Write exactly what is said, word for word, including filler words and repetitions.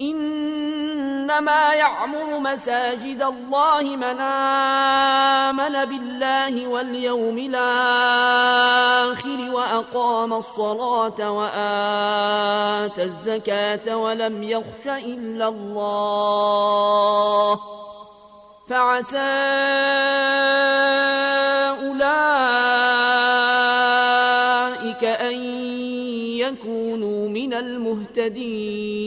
إنما يعمر مساجد الله من آمن بالله واليوم الآخر وأقام الصلاة وآتى الزكاة ولم يخش إلا الله فعسى أولئك أن يكونوا من المهتدين.